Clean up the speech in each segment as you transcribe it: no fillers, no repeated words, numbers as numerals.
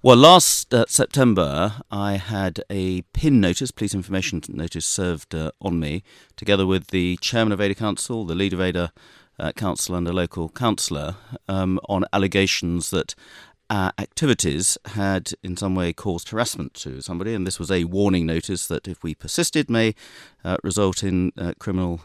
Well, last September, I had a PIN notice, police information notice, served on me, together with the chairman of Ada Council, the leader of Ada Council, and a local councillor, on allegations that our activities had in some way caused harassment to somebody, and this was a warning notice that if we persisted may result in criminal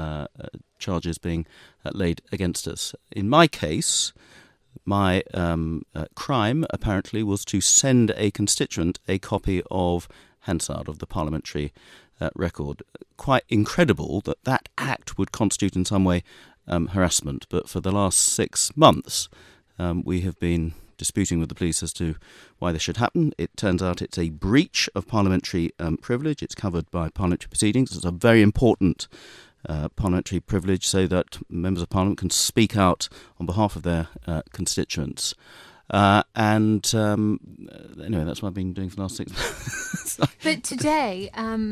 charges being laid against us. In my case, my crime, apparently, was to send a constituent a copy of Hansard, of the parliamentary record. Quite incredible that that act would constitute in some way harassment, but for the last 6 months we have been disputing with the police as to why this should happen. It turns out it's a breach of parliamentary privilege. It's covered by parliamentary proceedings. It's a very important parliamentary privilege so that members of parliament can speak out on behalf of their constituents. Anyway, that's what I've been doing for the last 6 months. But today,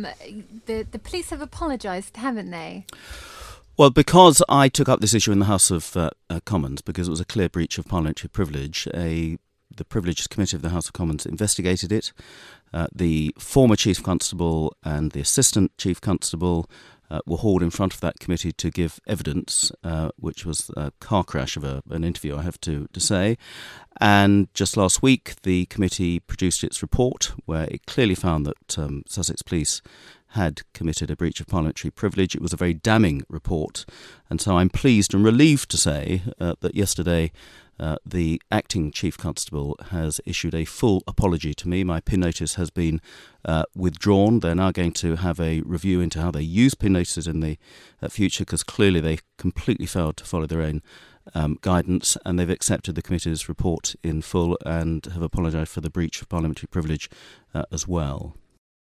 the police have apologised, haven't they? Well, because I took up this issue in the House of Commons, because it was a clear breach of parliamentary privilege, the Privileges Committee of the House of Commons investigated it. The former Chief Constable and the Assistant Chief Constable were hauled in front of that committee to give evidence, which was a car crash of an interview, I have to say. And just last week, the committee produced its report, where it clearly found that Sussex Police had committed a breach of parliamentary privilege. It was a very damning report, and so I'm pleased and relieved to say that yesterday the acting Chief Constable has issued a full apology to me. My PIN notice has been withdrawn. They're now going to have a review into how they use PIN notices in the future, because clearly they completely failed to follow their own guidance, and they've accepted the committee's report in full and have apologised for the breach of parliamentary privilege as well.